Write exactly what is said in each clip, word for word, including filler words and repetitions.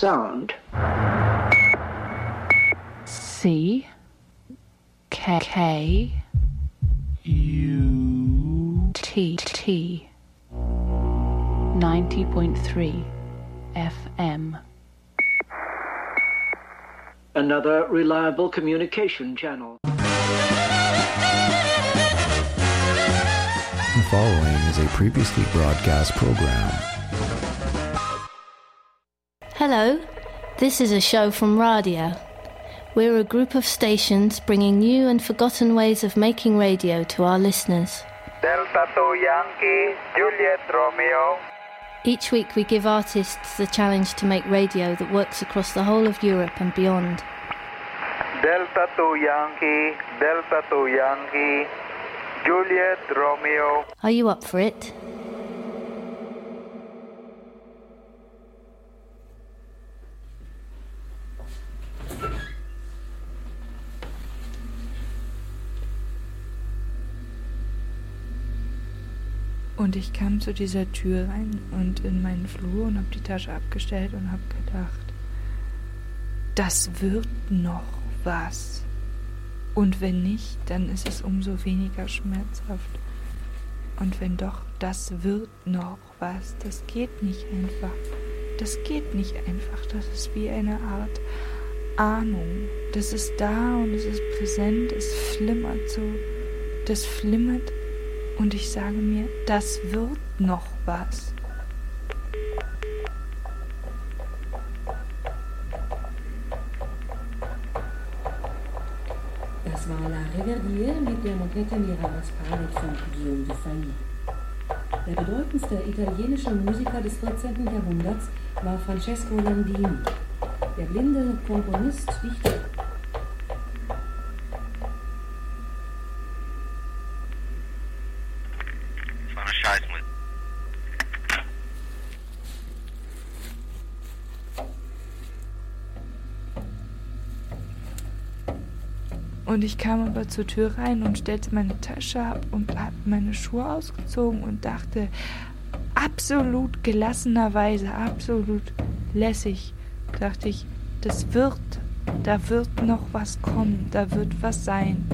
sound. C K K U T T ninety point three F M. Another reliable communication channel. The following is a previously broadcast program. Hello, this is a show from Radio. We're a group of stations bringing new and forgotten ways of making radio to our listeners. Delta two Yankee, Juliet Romeo. Each week we give artists the challenge to make radio that works across the whole of Europe and beyond. Delta two Yankee, Delta two Yankee, Juliet Romeo. Are you up for it? Und ich kam zu dieser Tür rein und in meinen Flur und habe die Tasche abgestellt und habe gedacht, das wird noch was. Und wenn nicht, dann ist es umso weniger schmerzhaft. Und wenn doch, das wird noch was. Das geht nicht einfach. Das geht nicht einfach. Das ist wie eine Art Ahnung. Das ist da und es ist präsent. Es flimmert so. Das flimmert. Und ich sage mir, das wird noch was. Das war La Reverdière mit der Motette Mirage Paret von Guillaume de Fagny. Der bedeutendste italienische Musiker des vierzehnten Jahrhunderts war Francesco Landini. Der blinde Komponist, Dichter. Und ich kam aber zur Tür rein und stellte meine Tasche ab und habe meine Schuhe ausgezogen und dachte, absolut gelassenerweise, absolut lässig, dachte ich, das wird, da wird noch was kommen, da wird was sein.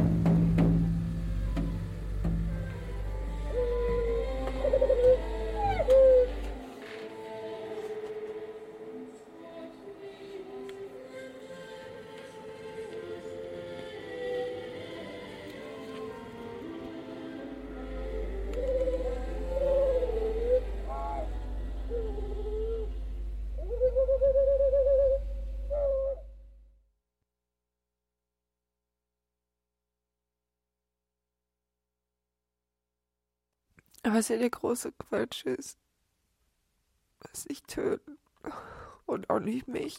Was ja der große Quatsch ist, was nicht töten und auch nicht mich.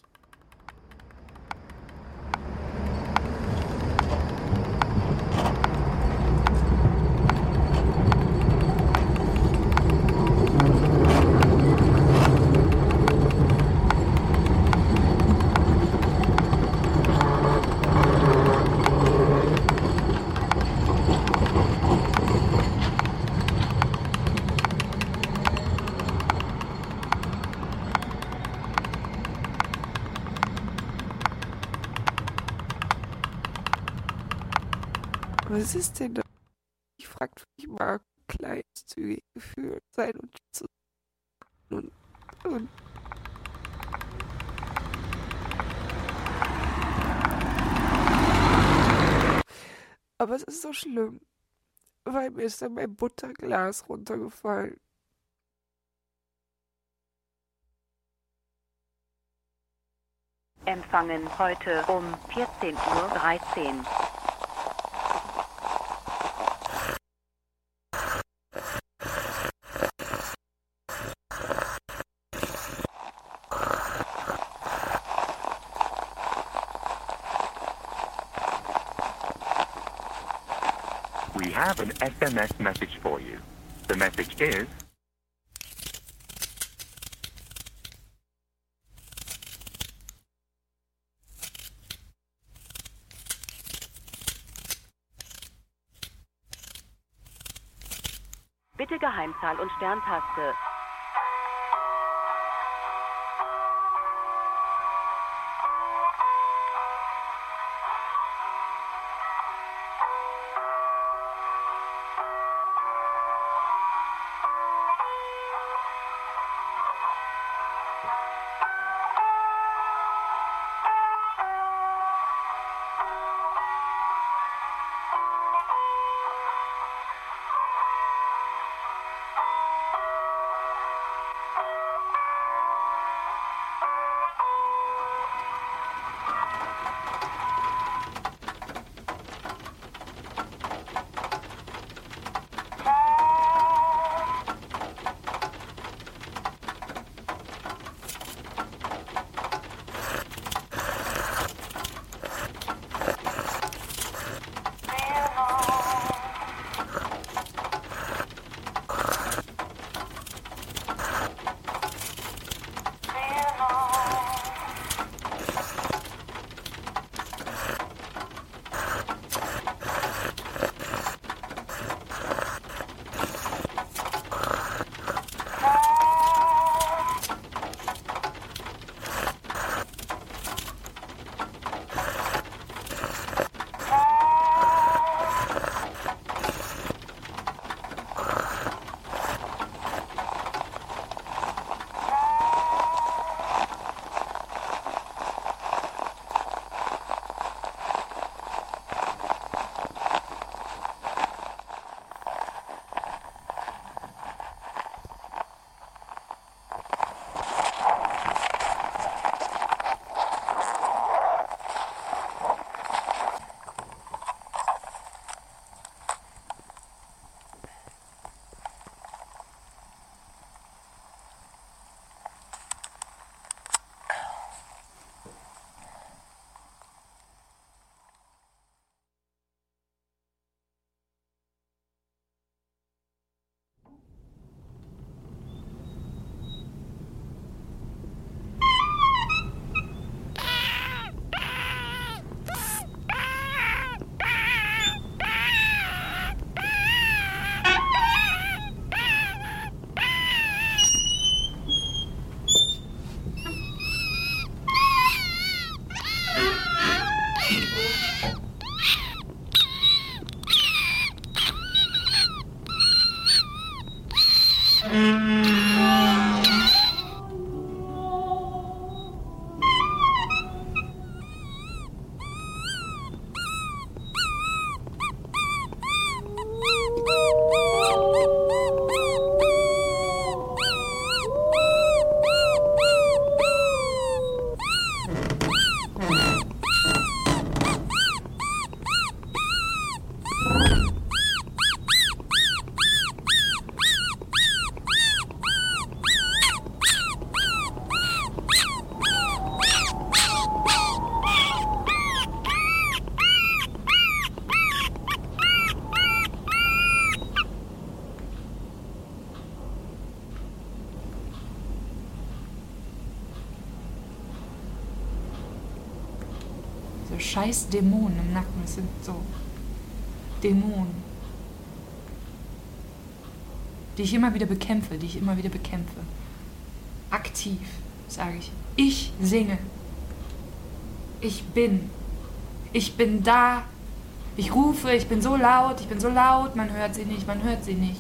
Was ist denn da? Ich frag mich mal, kleinzügig gefühlt sein und zu und, und aber es ist so schlimm, weil mir ist dann mein Butterglas runtergefallen. Empfangen heute um vierzehn Uhr dreizehn. We have an S M S message for you. The message is... Bitte Geheimzahl und Sterntaste. für scheiß Dämonen im Nacken. Das sind so Dämonen, die ich immer wieder bekämpfe, die ich immer wieder bekämpfe. Aktiv, sage ich. Ich singe. Ich bin. Ich bin da. Ich rufe, ich bin so laut, ich bin so laut, man hört sie nicht, man hört sie nicht.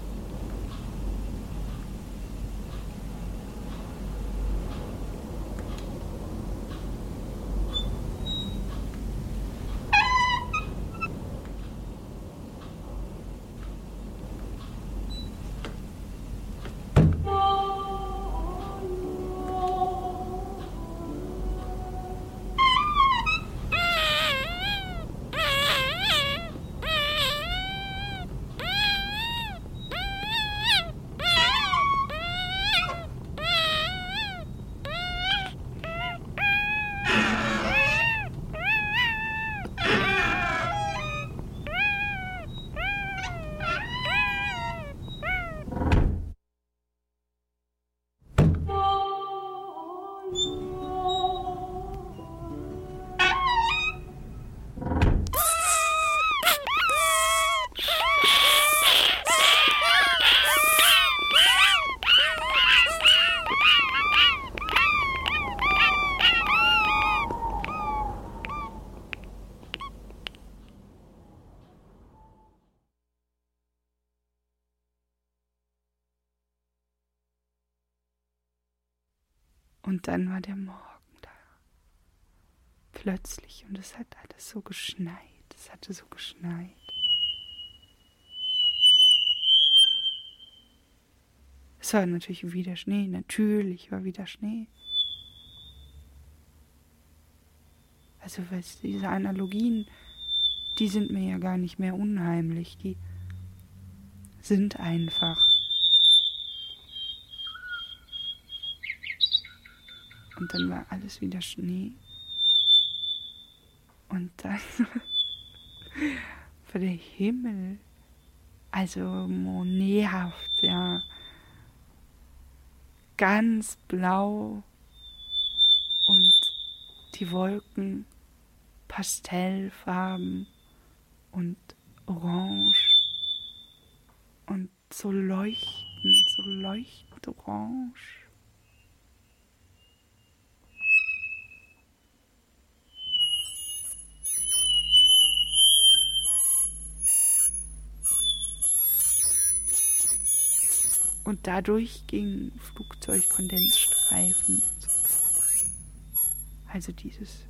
Und dann war der Morgen da. Plötzlich. Und es hat alles so geschneit. Es hatte so geschneit. Es war natürlich wieder Schnee. Natürlich war wieder Schnee. Also, weißt du, diese Analogien, die sind mir ja gar nicht mehr unheimlich. Die sind einfach. Und dann war alles wieder Schnee. Und dann war der Himmel, also moneehaft, ja, ganz blau und die Wolken pastellfarben und orange und so leuchtend, so leuchtend orange. Und dadurch gingen Flugzeugkondensstreifen. Also dieses,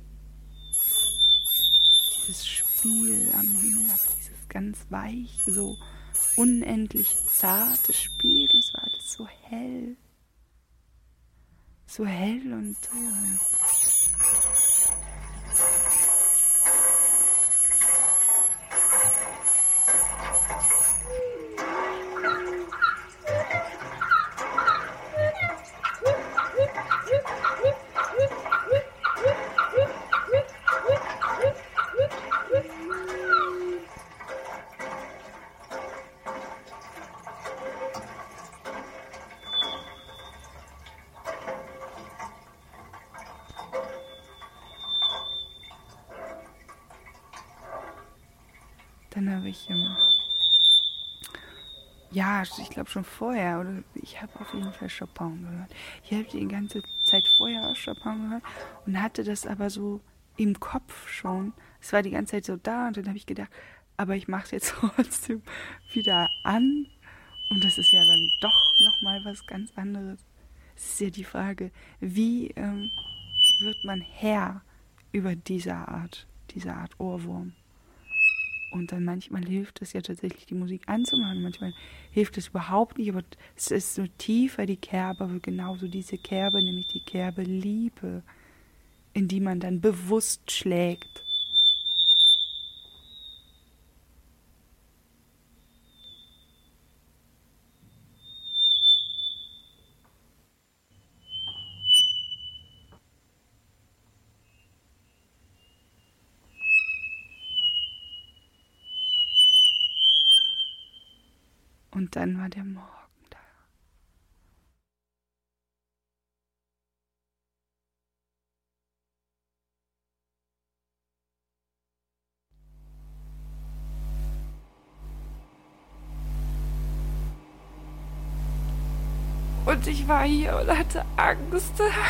dieses Spiel am Himmel, aber dieses ganz weich, so unendlich zarte Spiel. Es war alles so hell. So hell und so. Dann habe ich, ähm, ja, ich glaube schon vorher, oder ich habe auf jeden Fall Chopin gehört. Ich habe die ganze Zeit vorher auch Chopin gehört und hatte das aber so im Kopf schon. Es war die ganze Zeit so da und dann habe ich gedacht, aber ich mache es jetzt trotzdem wieder an. Und das ist ja dann doch nochmal was ganz anderes. Es ist ja die Frage, wie ähm, wird man Herr über diese Art, diese Art Ohrwurm? Und dann manchmal hilft es ja tatsächlich, die Musik anzumachen. Manchmal hilft es überhaupt nicht, aber es ist so tiefer die Kerbe, aber genauso diese Kerbe, nämlich die Kerbe Liebe, in die man dann bewusst schlägt. Und dann war der Morgen da. Und ich war hier und hatte Angst.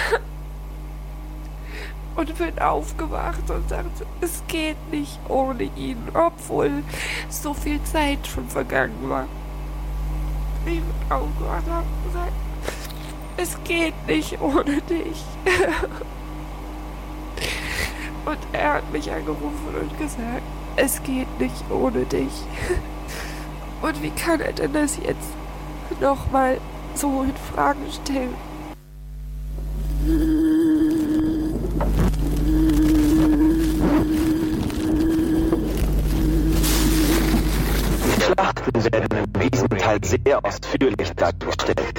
Und bin aufgewacht und dachte, es geht nicht ohne ihn, obwohl so viel Zeit schon vergangen war. Ich bin aufgewacht und habe gesagt, es geht nicht ohne dich. Und er hat mich angerufen und gesagt, es geht nicht ohne dich. Und wie kann er denn das jetzt nochmal so in Frage stellen? Die Schlachten werden in diesem Teil sehr ausführlich dargestellt.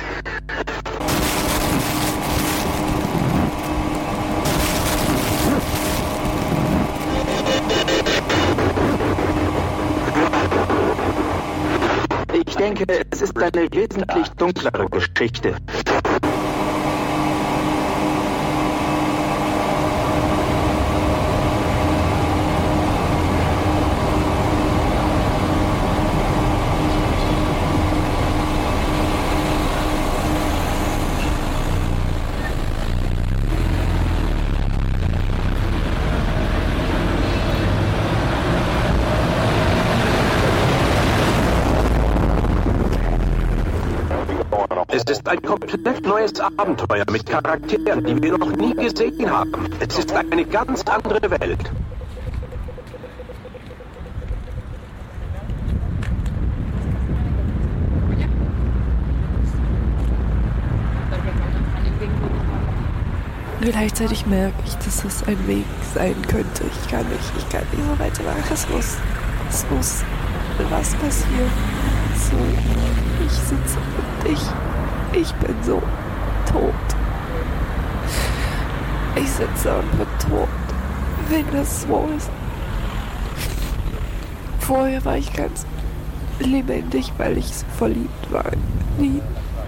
Ich denke, es ist eine wesentlich dunklere Geschichte. Es ist ein komplett neues Abenteuer mit Charakteren, die wir noch nie gesehen haben. Es ist eine ganz andere Welt. Gleichzeitig merke ich, dass es ein Weg sein könnte. Ich kann nicht, ich kann nicht so weitermachen. Es muss, es muss was passieren. So, ich sitze und ich, ich bin so tot. Ich sitze und bin tot, wenn das so ist. Vorher war ich ganz lebendig, weil ich so verliebt war in ihn.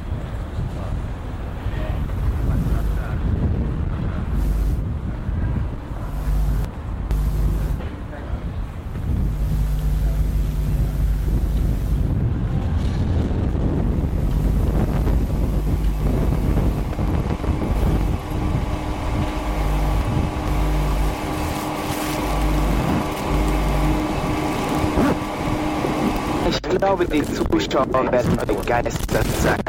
Ich glaube, die Zuschauer werden begeistert sein.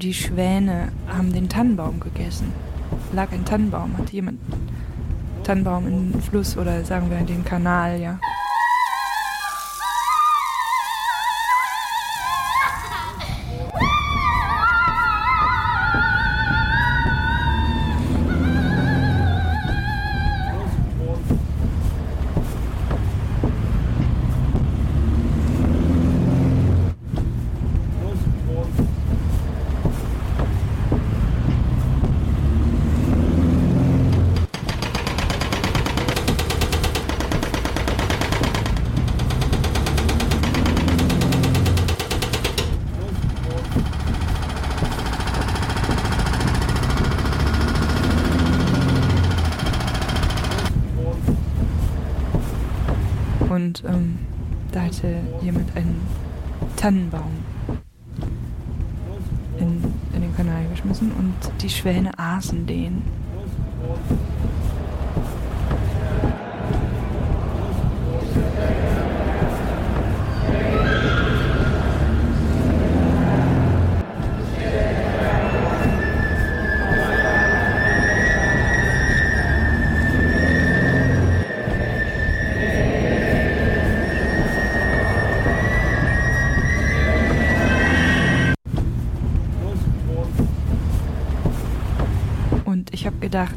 die Schwäne haben den Tannenbaum gegessen. Lag ein Tannenbaum, hat jemand Tannenbaum in den Fluss oder sagen wir in den Kanal, ja. Und ähm, da hatte jemand einen Tannenbaum in, in den Kanal geschmissen und die Schwäne aßen den. Ich habe gedacht,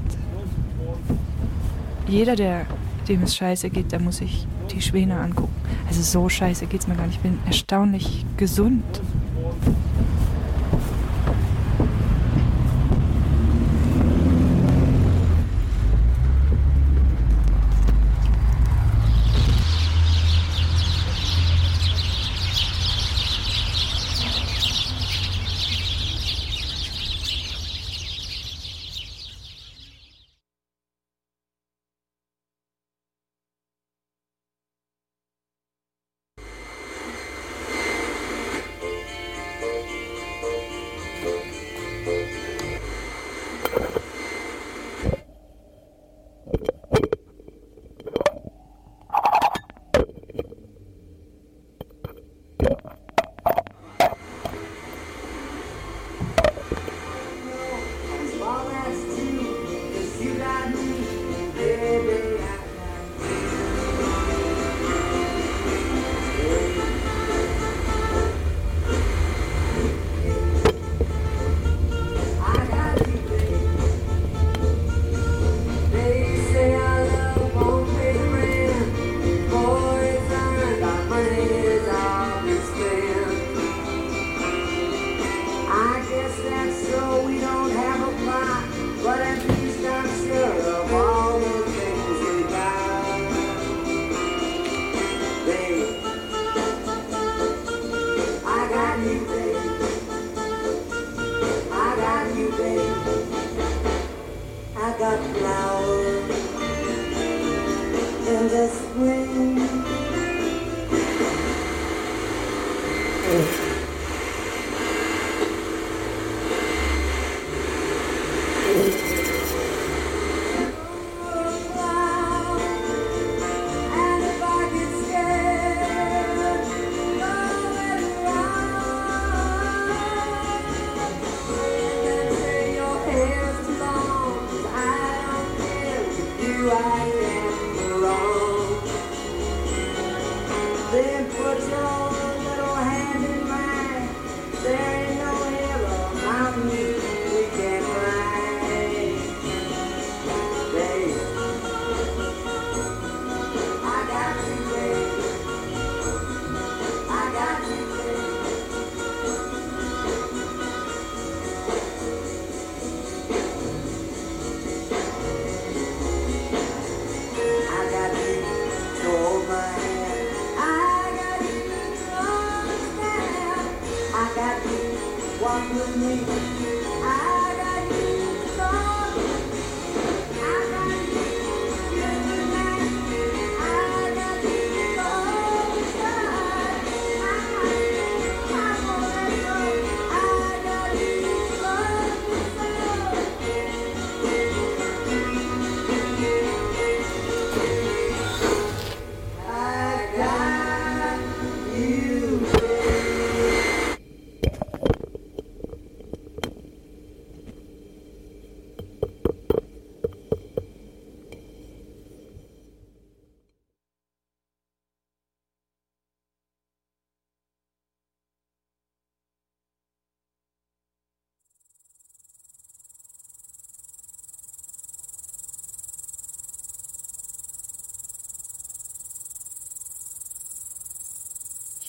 jeder, der, dem es scheiße geht, der muss sich die Schwäne angucken. Also so scheiße geht's mir gar nicht. Ich bin erstaunlich gesund.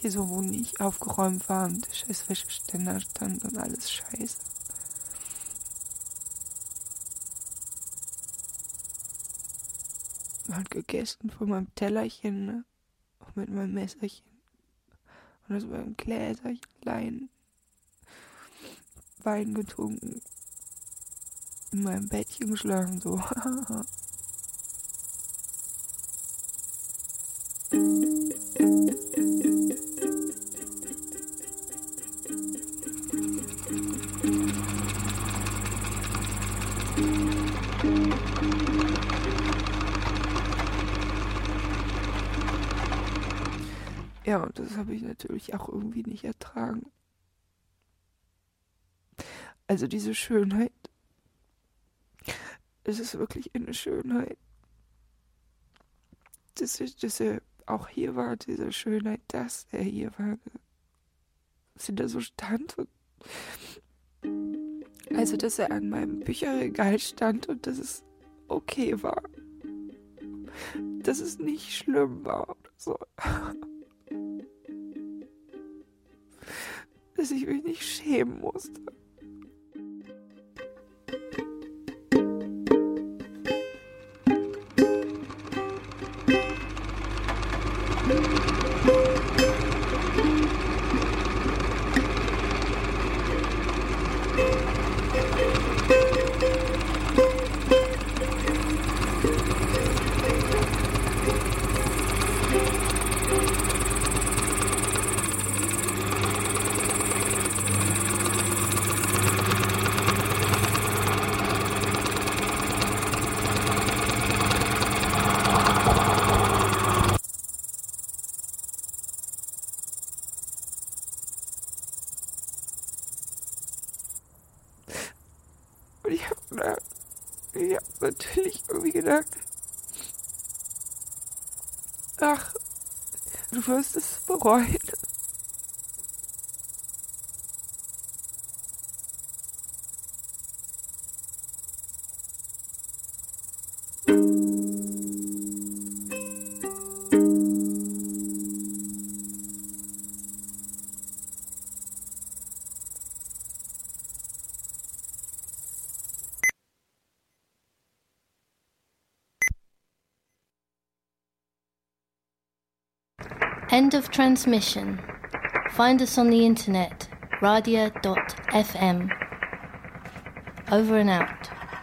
Bereiche, so wo nicht aufgeräumt war und der scheiß Wäscheständer stand und alles scheiße. Man hat gegessen von meinem Tellerchen, ne? Auch mit meinem Messerchen. Und aus meinem Gläserchen Wein getrunken. In meinem Bettchen geschlafen, so. Ja, und das habe ich natürlich auch irgendwie nicht ertragen. Also diese Schönheit. Es ist wirklich eine Schönheit. Dass, dass er auch hier war, diese Schönheit, dass er hier war. Dass er da so stand. Und also, dass er an meinem Bücherregal stand und dass es okay war. Dass es nicht schlimm war oder so. Dass ich mich nicht schämen musste. Und ich habe ich hab natürlich irgendwie gedacht, ach, du wirst es bereuen. End of transmission. Find us on the internet, radia dot f m. Over and out.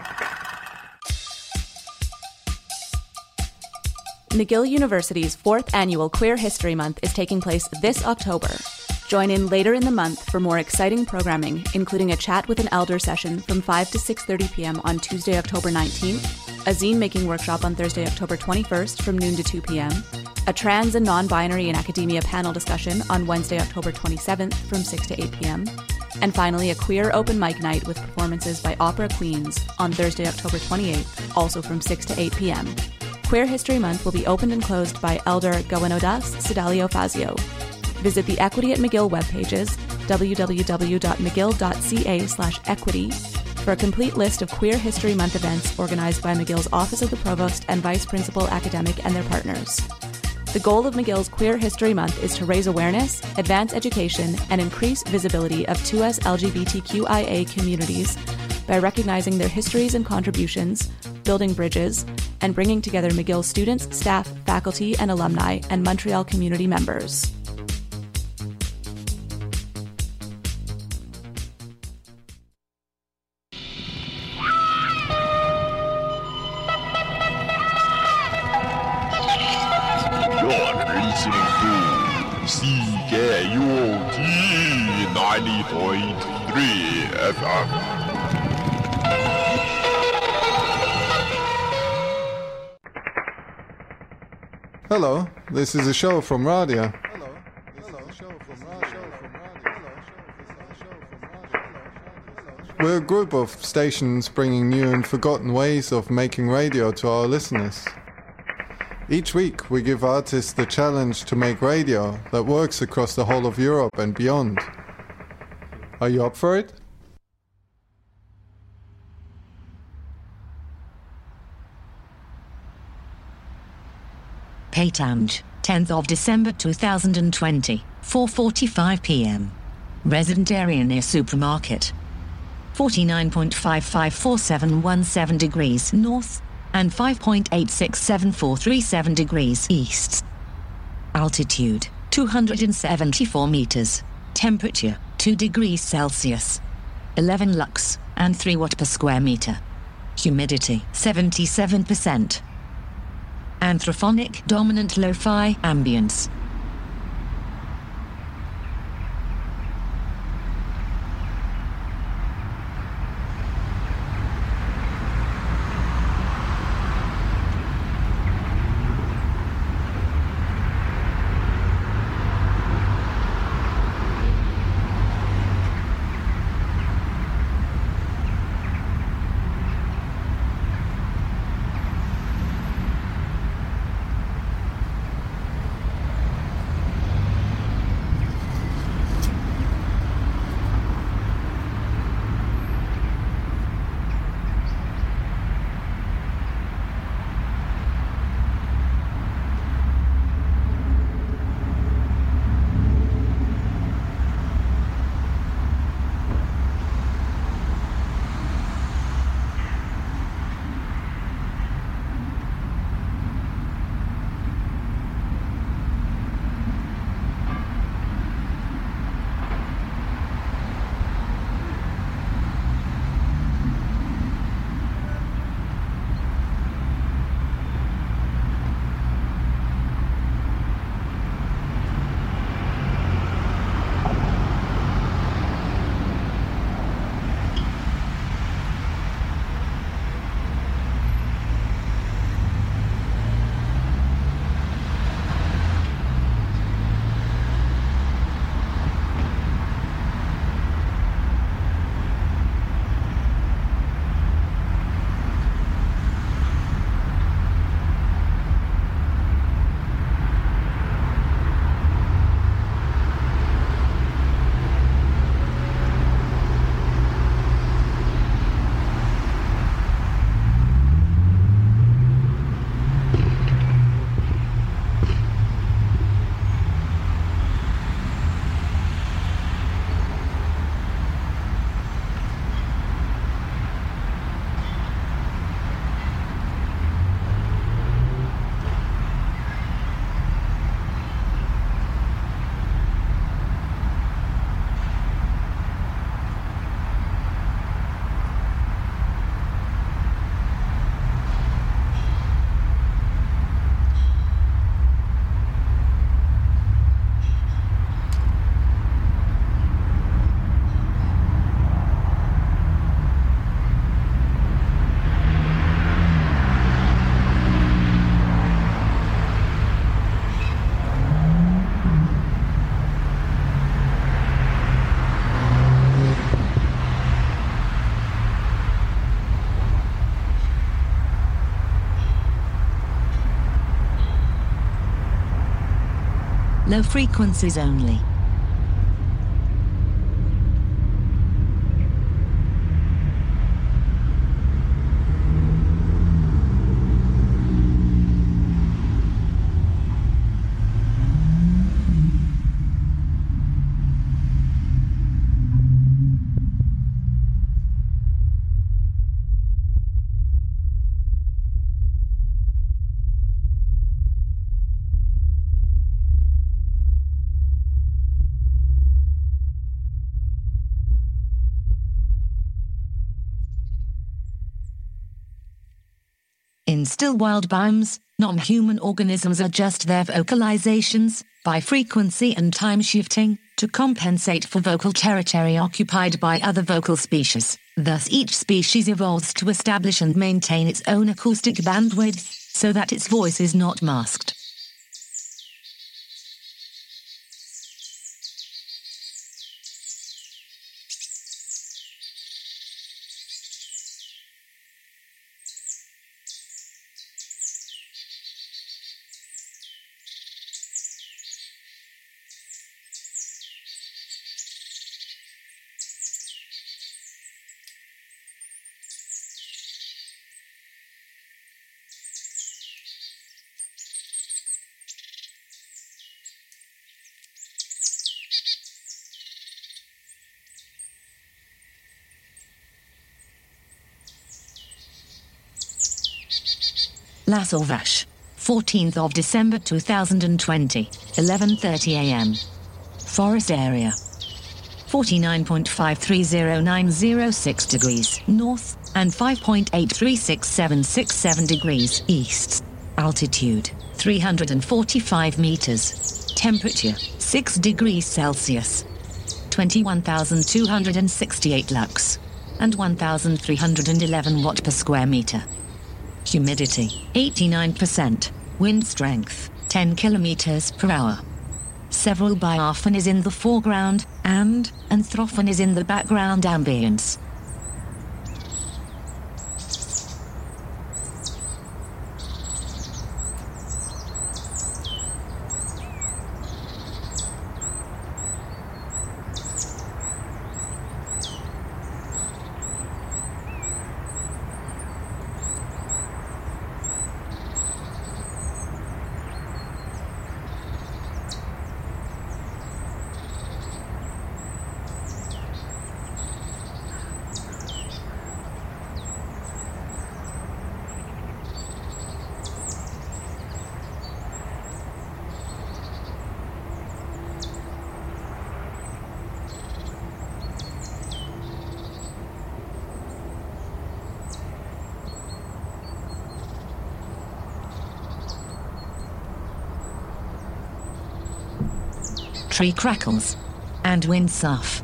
McGill University's fourth annual Queer History Month is taking place this October. Join in later in the month for more exciting programming, including a chat with an elder session from five to six thirty p.m. on Tuesday, October nineteenth, a zine making workshop on Thursday, October twenty-first from noon to two p.m., a trans and non-binary in academia panel discussion on Wednesday, October twenty-seventh from six to eight p.m., and finally a queer open mic night with performances by Opera Queens on Thursday, October twenty-eighth, also from six to eight p.m. Queer History Month will be opened and closed by Elder Gawenodas Sidalio Fazio. Visit the Equity at McGill webpages, w w w dot mcgill dot c a slash equity, for a complete list of Queer History Month events organized by McGill's Office of the Provost and Vice Principal Academic and their partners. The goal of McGill's Queer History Month is to raise awareness, advance education, and increase visibility of two S L G B T Q I A communities by recognizing their histories and contributions, building bridges, and bringing together McGill students, staff, faculty, and alumni, and Montreal community members. C K U T ninety point three F M. Hello, this is a show from Radia. We're a group of stations bringing new and forgotten ways of making radio to our listeners. Each week we give artists the challenge to make radio that works across the whole of Europe and beyond. Are you up for it? Pétange, tenth of December two thousand twenty. four forty-five p m Resident area near supermarket. forty-nine point five five four seven one seven degrees north and five point eight six seven four three seven degrees east. Altitude, two hundred seventy-four meters. Temperature, two degrees Celsius. eleven lux and three watt per square meter. Humidity, seventy-seven percent. Anthrophonic dominant lo-fi ambience. Low frequencies only. In still wild biomes, non-human organisms adjust their vocalizations by frequency and time shifting to compensate for vocal territory occupied by other vocal species. Thus each species evolves to establish and maintain its own acoustic bandwidth so that its voice is not masked. La Sauvage. fourteenth of December two thousand twenty, eleven thirty a m Forest area. forty-nine point five three zero nine zero six degrees north and five point eight three six seven six seven degrees east. Altitude, three hundred forty-five meters. Temperature, six degrees Celsius. twenty-one thousand two hundred sixty-eight lux. And one thousand three hundred eleven watt per square meter. Humidity, eighty-nine percent. Wind strength, ten kilometers per hour. Several biophones is in the foreground, and anthrophone is in the background ambience. Tree crackles and wind sough.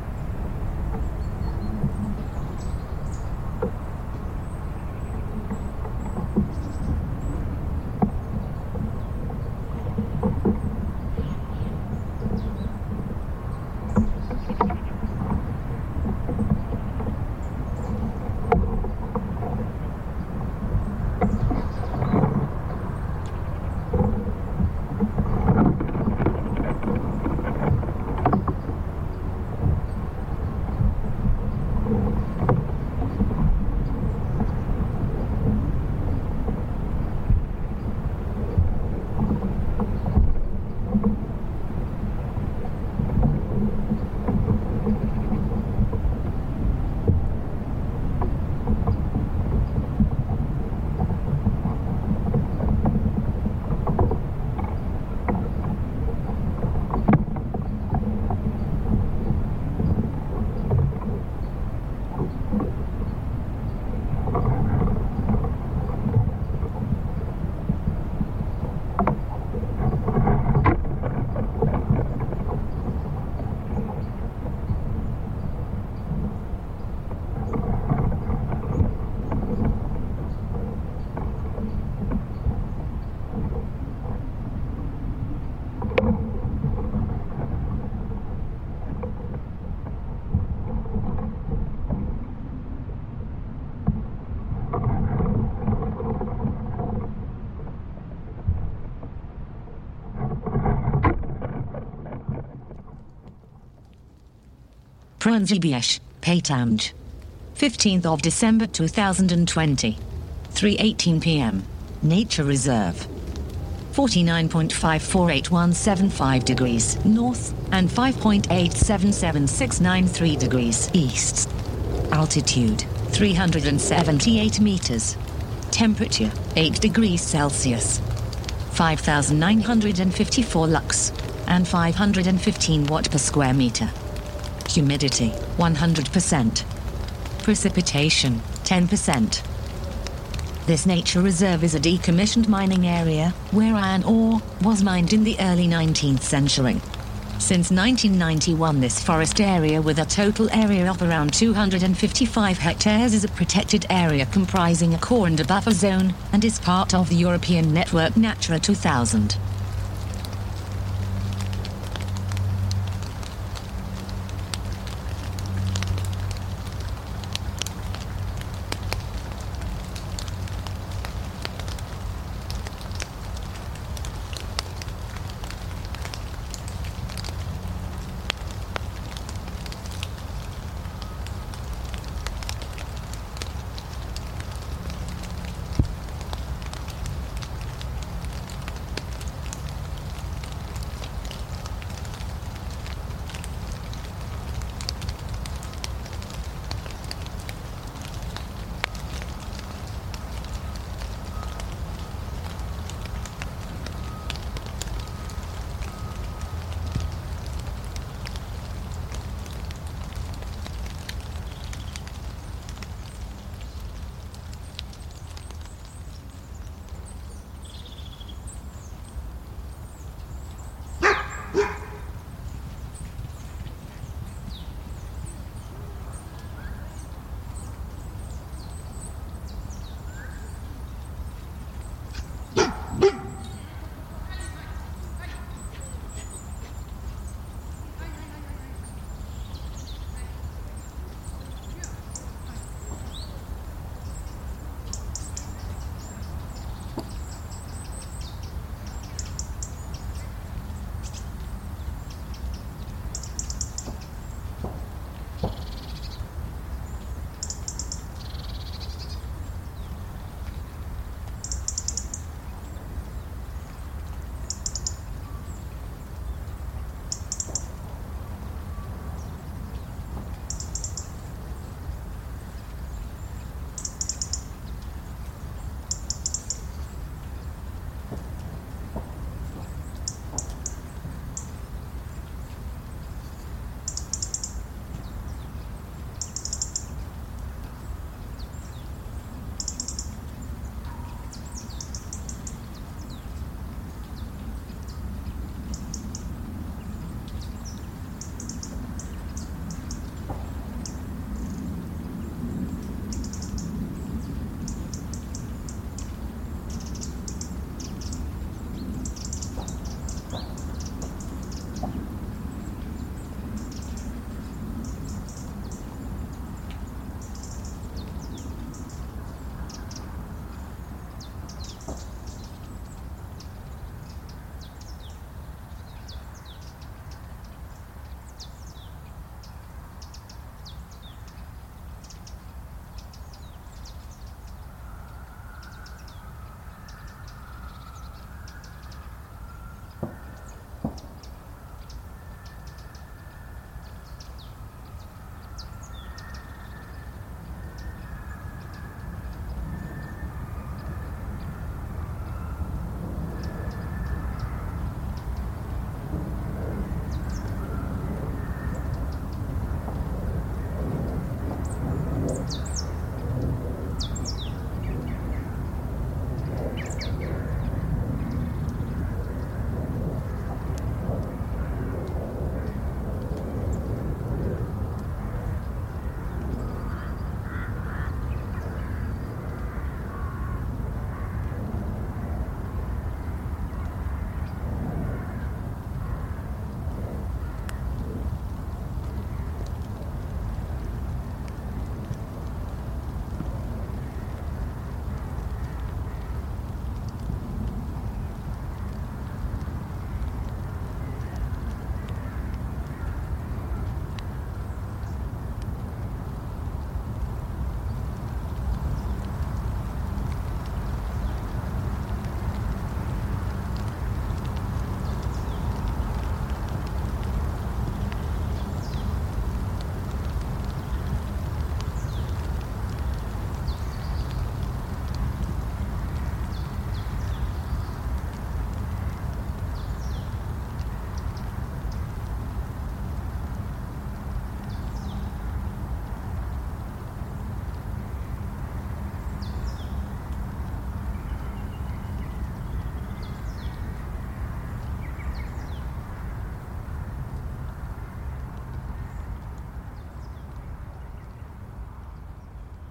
Pranzibiesh, Paytamj. fifteenth of December two thousand twenty. three eighteen p m Nature Reserve. forty-nine point five four eight one seven five degrees north and five point eight seven seven six nine three degrees east. Altitude, three hundred seventy-eight meters. Temperature, eight degrees Celsius. five thousand nine hundred fifty-four lux and five hundred fifteen watt per square meter. Humidity, one hundred percent. Precipitation, ten percent. This nature reserve is a decommissioned mining area where iron ore was mined in the early nineteenth century. Since nineteen ninety-one, this forest area with a total area of around two hundred fifty-five hectares is a protected area comprising a core and a buffer zone and is part of the European network Natura two thousand.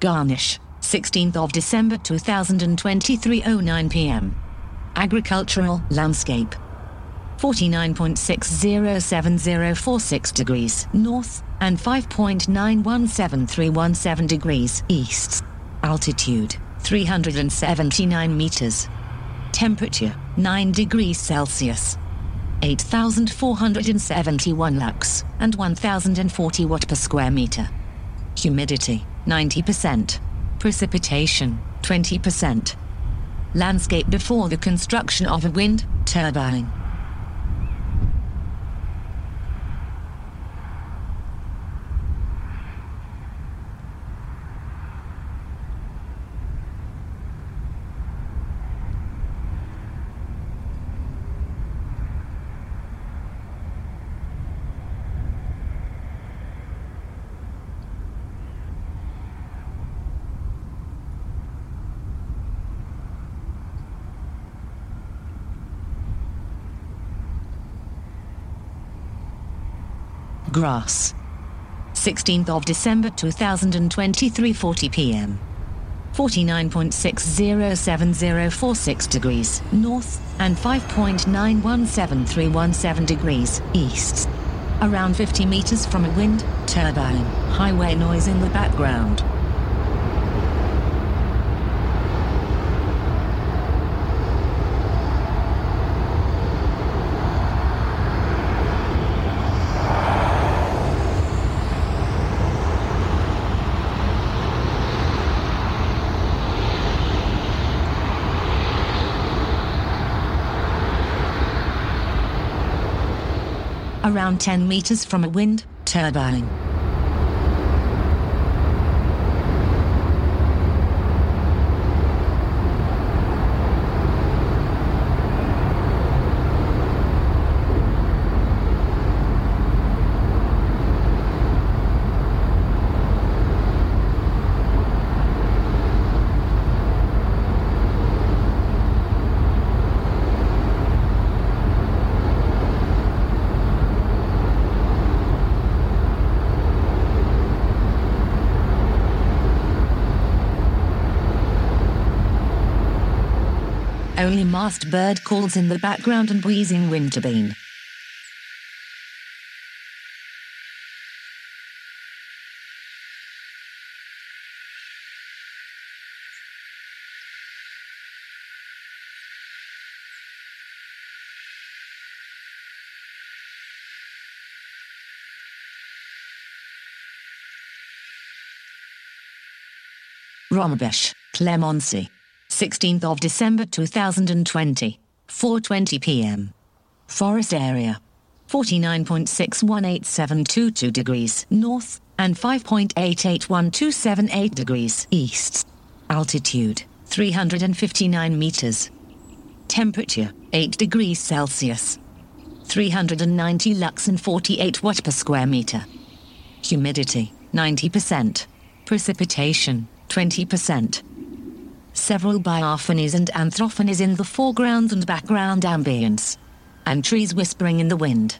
Garnish, sixteenth of December two thousand twenty-three, oh nine p m Agricultural landscape. forty-nine point six zero seven zero four six degrees north and five point nine one seven three one seven degrees east. Altitude, three hundred seventy-nine meters. Temperature, nine degrees Celsius. eight thousand four hundred seventy-one lux and one thousand forty watt per square meter. Humidity, ninety percent. Precipitation, twenty percent. Landscape before the construction of a wind turbine. Grass. sixteenth of December two thousand twenty-three, forty p m forty-nine point six zero seven zero four six degrees north and five point nine one seven three one seven degrees east. Around fifty meters from a wind turbine. Highway noise in the background. Around ten meters from a wind turbine. Only masked bird calls in the background and wheezing wind turbine. Romabesh, Clemency. sixteenth of December two thousand twenty, four twenty p m Forest area. forty-nine point six one eight seven two two degrees north and five point eight eight one two seven eight degrees east. Altitude, three hundred fifty-nine meters. Temperature, eight degrees Celsius. three hundred ninety lux and forty-eight watt per square meter. Humidity, ninety percent. Precipitation, twenty percent. Several biophonies and anthrophonies in the foreground and background ambience. And trees whispering in the wind.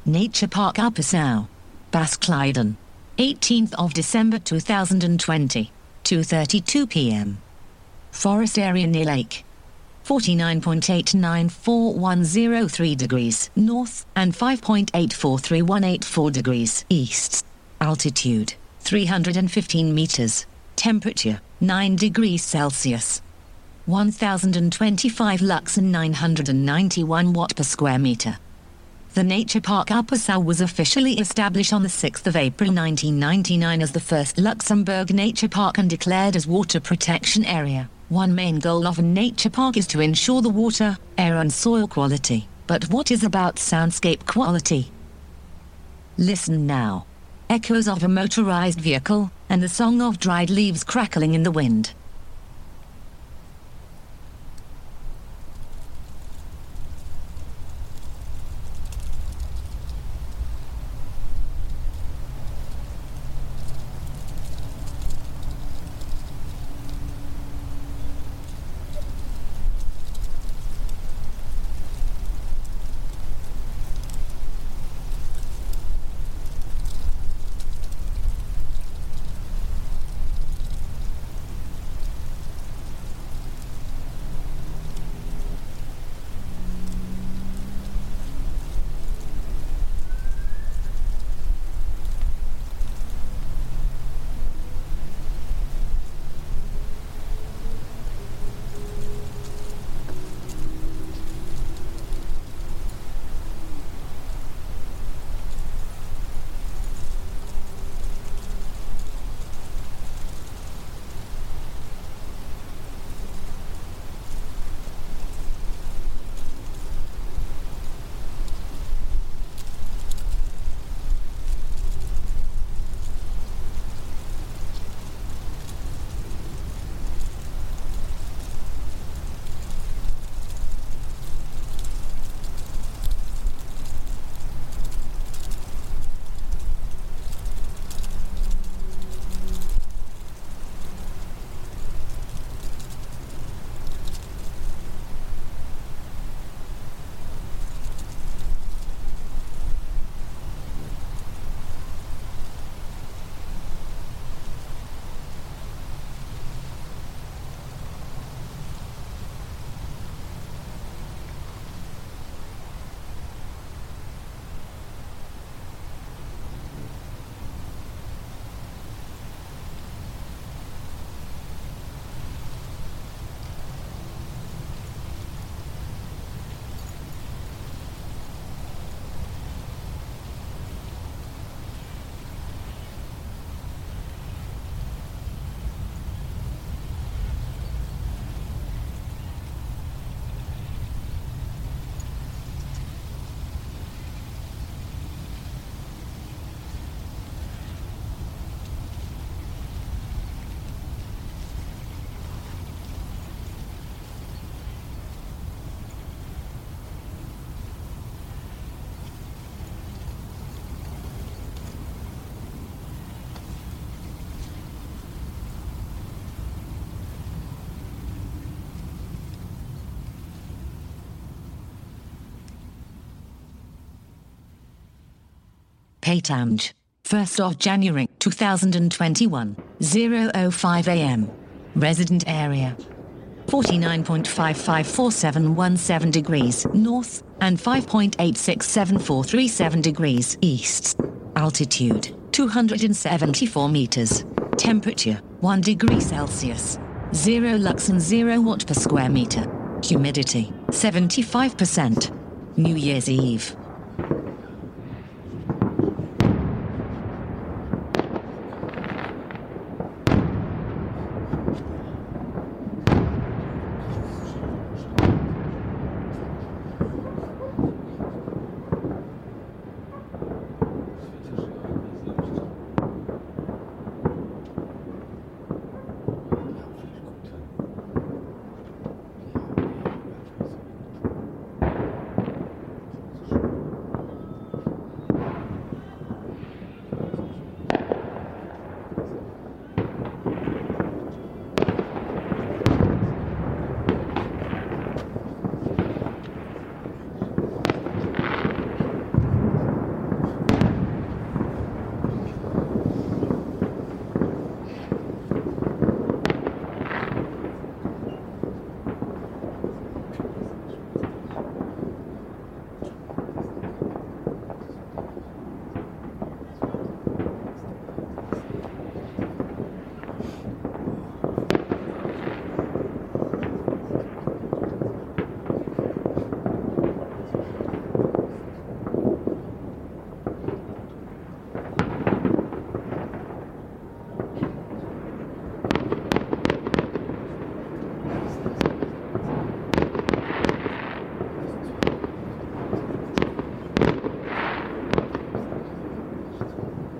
Nature Park Upper Sow, Baskliden, eighteenth of December two thousand twenty, two thirty-two p m Forest area near lake, forty-nine point eight nine four one zero three degrees north and five point eight four three one eight four degrees east. Altitude, three hundred fifteen meters. Temperature, nine degrees Celsius. one thousand twenty-five lux and nine hundred ninety-one watt per square meter. The Nature Park Upper Sow was officially established on the sixth of April nineteen ninety-nine as the first Luxembourg nature park and declared as water protection area. One main goal of a nature park is to ensure the water, air and soil quality. But what is about soundscape quality? Listen now. Echoes of a motorized vehicle, and the song of dried leaves crackling in the wind. Pétange, first of January two thousand twenty-one, zero oh five a m Resident area, forty-nine point five five four seven one seven degrees north and five point eight six seven four three seven degrees east. Altitude, two hundred seventy-four meters. Temperature, one degree Celsius. zero lux and zero watt per square meter. Humidity, seventy-five percent. New Year's Eve. Thank you.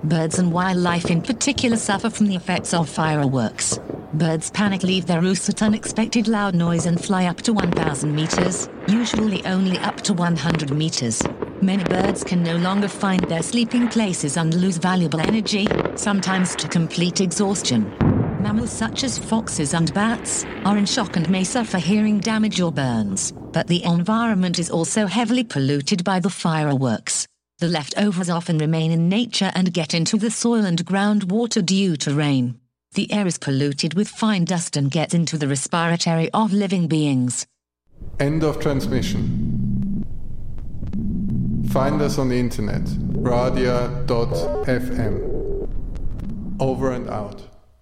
Birds and wildlife in particular suffer from the effects of fireworks. Birds panic, leave their roosts at unexpected loud noise and fly up to one thousand meters, usually only up to one hundred meters. Many birds can no longer find their sleeping places and lose valuable energy, sometimes to complete exhaustion. Mammals such as foxes and bats are in shock and may suffer hearing damage or burns, but the environment is also heavily polluted by the fireworks. The leftovers often remain in nature and get into the soil and groundwater due to rain. The air is polluted with fine dust and gets into the respiratory of living beings. End of transmission. Find us on the internet, radia dot f m. Over and out.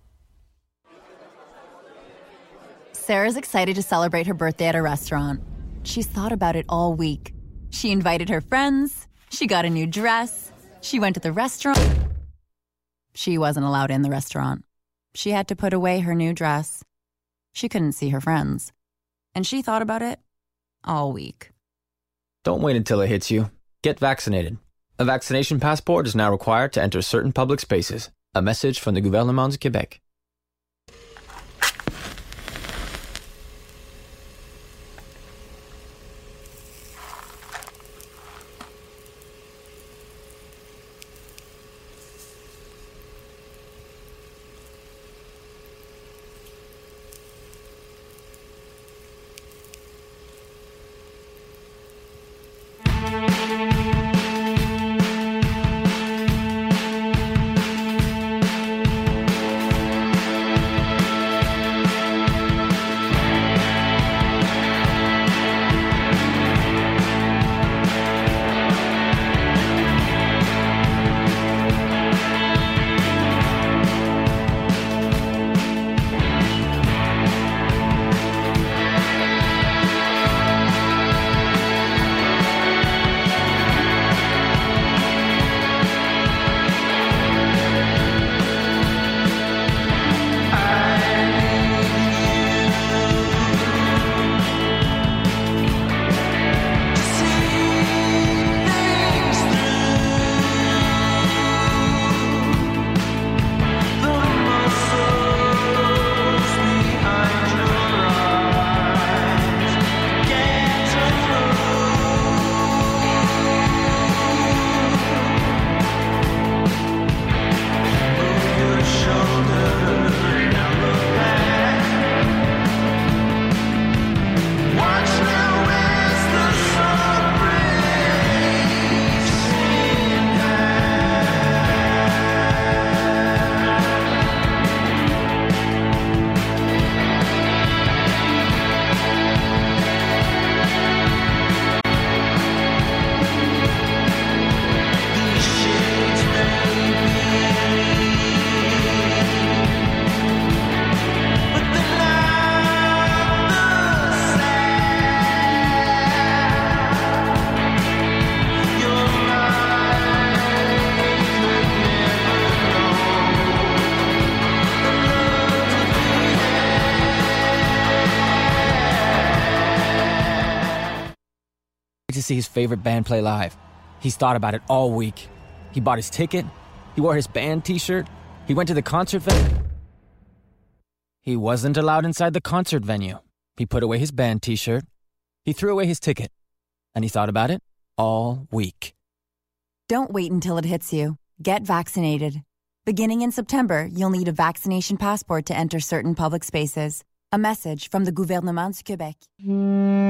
Sarah's excited to celebrate her birthday at a restaurant. She's thought about it all week. She invited her friends. She got a new dress. She went to the restaurant. She wasn't allowed in the restaurant. She had to put away her new dress. She couldn't see her friends. And she thought about it all week. Don't wait until it hits you. Get vaccinated. A vaccination passport is now required to enter certain public spaces. A message from the Gouvernement du Québec. To see his favorite band play live. He's thought about it all week. He bought his ticket. He wore his band t-shirt. He went to the concert venue. He wasn't allowed inside the concert venue. He put away his band t-shirt. He threw away his ticket. And he thought about it all week. Don't wait until it hits you. Get vaccinated. Beginning in September, you'll need a vaccination passport to enter certain public spaces. A message from the Gouvernement du Québec.